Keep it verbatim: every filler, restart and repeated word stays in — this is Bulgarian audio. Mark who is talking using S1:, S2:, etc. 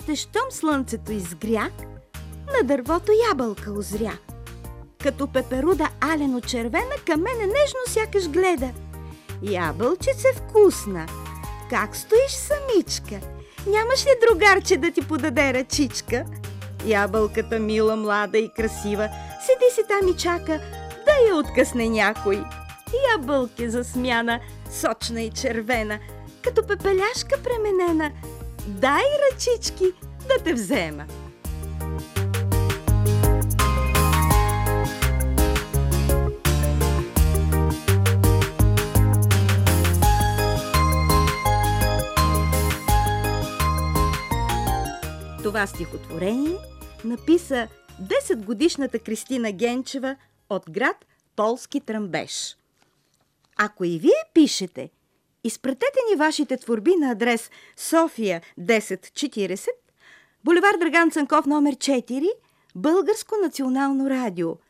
S1: още щом слънцето изгря, на дървото ябълка озря. Като пеперуда алено-червена, към мене нежно сякаш гледа. Ябълчице вкусна, как стоиш самичка? Нямаш ли другарче да ти подаде ръчичка? Ябълката мила, млада и красива, седи си там и чака да я откъсне някой. Ябълка засмяна, сочна и червена, като пепеляшка пременена. Дай ръчички да те взема. Това стихотворение написа десетгодишната Кристина Генчева от град Полски Тръмбеш. Ако и вие пишете, изпратете ни вашите творби на адрес София десет четиридесет, булевард Драган Цанков номер четири, Българско национално радио,